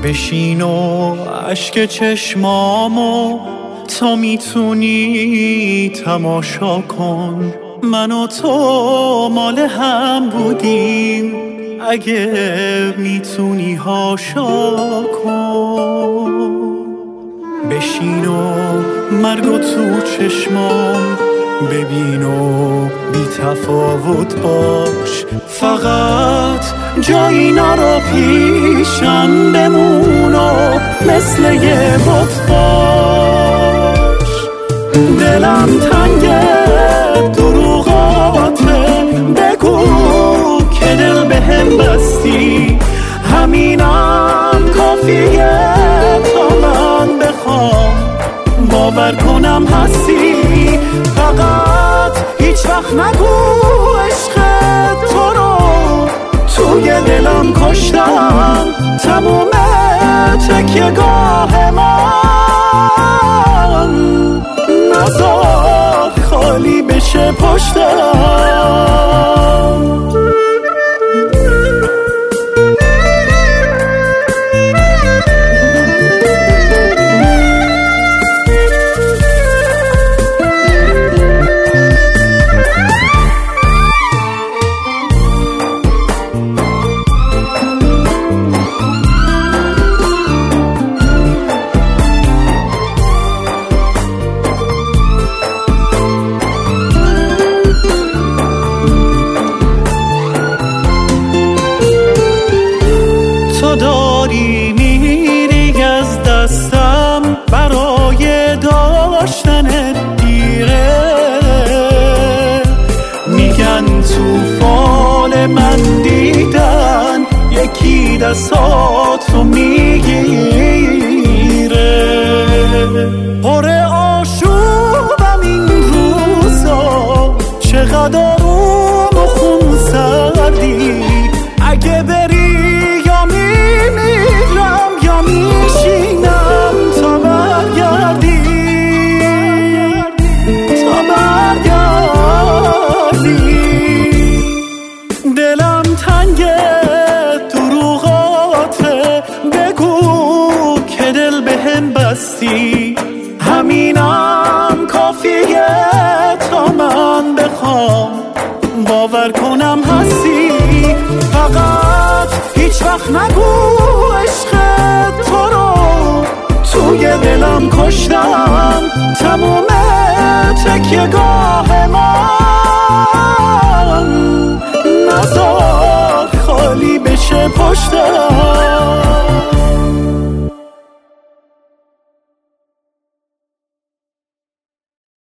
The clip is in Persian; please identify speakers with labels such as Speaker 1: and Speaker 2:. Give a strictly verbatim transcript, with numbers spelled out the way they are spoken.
Speaker 1: بشین و اشک چشمامو تا میتونی تماشا کن. من و تو مال هم بودیم، اگه میتونی هاشا کن. بشین و مرگو تو چشمام ببین و بی تفاوت باش. فقط جایی نرو پیشم بمون و مثل یه بت باش. دلم تنگه دروغاته، بگو که دل بهم بستی. همینم کافیه تا من بخوام باور کنم هستی. فقط هیچ وقت نگو عشق تو رو توی دلم کشتم. تموم تکیه گاه من نذار خالی بشه پشتم. داری میری از دستم، برای داشتن دیره. میگن توفان من دیدن یکی دستاتو میگیره. پر آشوبم این روزا، چقدر آروم و خون سردی. اگه بری یا میمیرم یا میشینم تا برگردی، تا برگردی. دلم تنگه دروغاته، بگو که دل بهم بستی. همینم کافیه تا من بخوام باور کنم هستی. فقط هیچ وقت نگو عشق تو رو توی دلم کشتم. تموم تکیه گاه من نذار خالی بشه پشتم.